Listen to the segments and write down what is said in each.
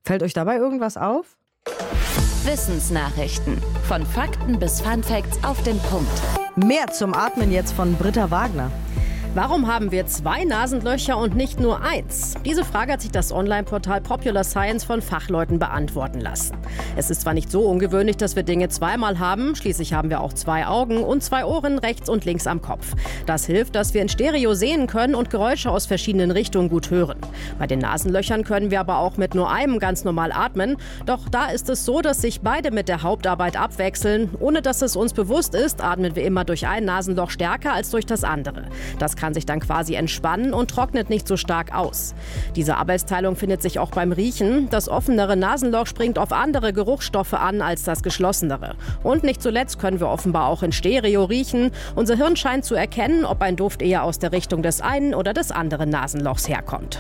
Fällt euch dabei irgendwas auf? Wissensnachrichten. Von Fakten bis Funfacts auf den Punkt. Mehr zum Atmen jetzt von Britta Wagner. Warum haben wir 2 Nasenlöcher und nicht nur 1? Diese Frage hat sich das Online-Portal Popular Science von Fachleuten beantworten lassen. Es ist zwar nicht so ungewöhnlich, dass wir Dinge zweimal haben, schließlich haben wir auch 2 Augen und 2 Ohren rechts und links am Kopf. Das hilft, dass wir in Stereo sehen können und Geräusche aus verschiedenen Richtungen gut hören. Bei den Nasenlöchern können wir aber auch mit nur einem ganz normal atmen. Doch da ist es so, dass sich beide mit der Hauptarbeit abwechseln. Ohne dass es uns bewusst ist, atmen wir immer durch ein Nasenloch stärker als durch das andere. Das kann sich dann quasi entspannen und trocknet nicht so stark aus. Diese Arbeitsteilung findet sich auch beim Riechen. Das offenere Nasenloch springt auf andere Geruchsstoffe an als das geschlossenere. Und nicht zuletzt können wir offenbar auch in Stereo riechen. Unser Hirn scheint zu erkennen, ob ein Duft eher aus der Richtung des einen oder des anderen Nasenlochs herkommt.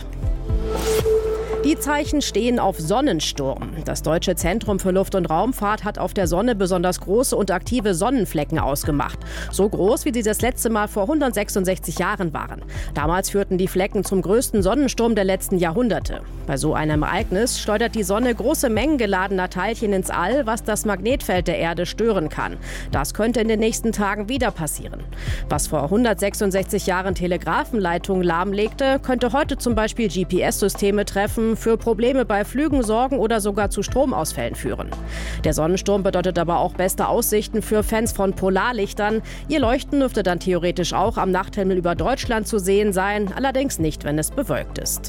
Die Zeichen stehen auf Sonnensturm. Das Deutsche Zentrum für Luft- und Raumfahrt hat auf der Sonne besonders große und aktive Sonnenflecken ausgemacht. So groß, wie sie das letzte Mal vor 166 Jahren waren. Damals führten die Flecken zum größten Sonnensturm der letzten Jahrhunderte. Bei so einem Ereignis schleudert die Sonne große Mengen geladener Teilchen ins All, was das Magnetfeld der Erde stören kann. Das könnte in den nächsten Tagen wieder passieren. Was vor 166 Jahren Telegrafenleitungen lahmlegte, könnte heute zum Beispiel GPS-Systeme treffen, für Probleme bei Flügen sorgen oder sogar zu Stromausfällen führen. Der Sonnensturm bedeutet aber auch beste Aussichten für Fans von Polarlichtern. Ihr Leuchten dürfte dann theoretisch auch am Nachthimmel über Deutschland zu sehen sein, allerdings nicht, wenn es bewölkt ist.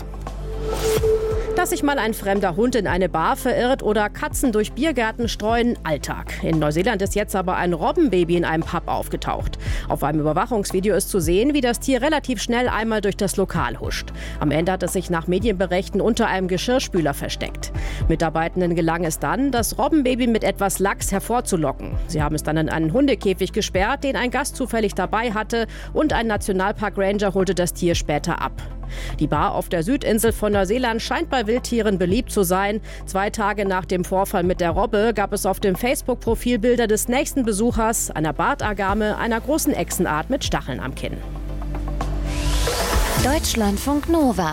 Dass sich mal ein fremder Hund in eine Bar verirrt oder Katzen durch Biergärten streuen, Alltag. In Neuseeland ist jetzt aber ein Robbenbaby in einem Pub aufgetaucht. Auf einem Überwachungsvideo ist zu sehen, wie das Tier relativ schnell einmal durch das Lokal huscht. Am Ende hat es sich nach Medienberichten unter einem Geschirrspüler versteckt. Mitarbeitenden gelang es dann, das Robbenbaby mit etwas Lachs hervorzulocken. Sie haben es dann in einen Hundekäfig gesperrt, den ein Gast zufällig dabei hatte, und ein Nationalpark-Ranger holte das Tier später ab. Die Bar auf der Südinsel von Neuseeland scheint bei Wildtieren beliebt zu sein. 2 Tage nach dem Vorfall mit der Robbe gab es auf dem Facebook-Profil Bilder des nächsten Besuchers, einer Bartagame, einer großen Echsenart mit Stacheln am Kinn. Deutschlandfunk Nova.